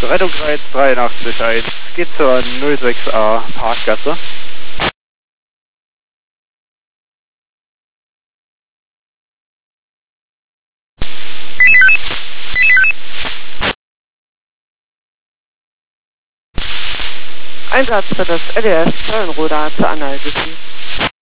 Rettungsreiz 83.1, geht zur 06a Parkgasse. Einsatz für das LES Köln-Roda zur Analyse.